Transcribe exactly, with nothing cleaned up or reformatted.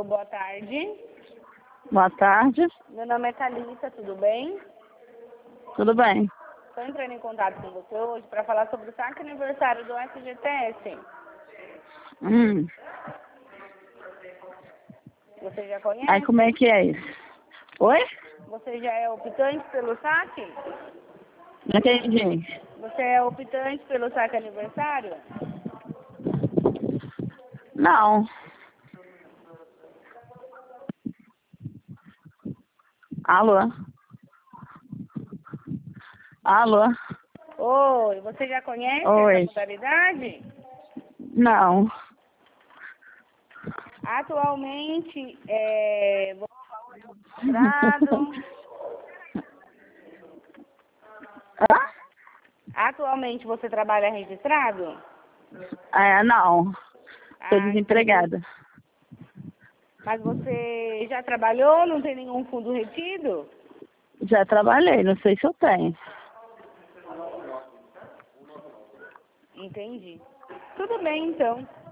Alô, boa tarde. Boa tarde. Meu nome é Thalissa, tudo bem? Tudo bem? Estou entrando em contato com você hoje para falar sobre o saque aniversário do S G T S. Hum. Você já conhece? Aí como é que é isso? Oi? Você já é optante pelo saque? Não entendi. Você é optante pelo saque aniversário? Não. Alô? Alô? Oi, você já conhece Oi. essa modalidade? Não. Atualmente, é, você está registrado? Hã? Atualmente você trabalha registrado? É, não. Estou Ah, desempregada. mas você já trabalhou? Não tem nenhum fundo retido? Já trabalhei, não sei se eu tenho. Entendi. Tudo bem, então.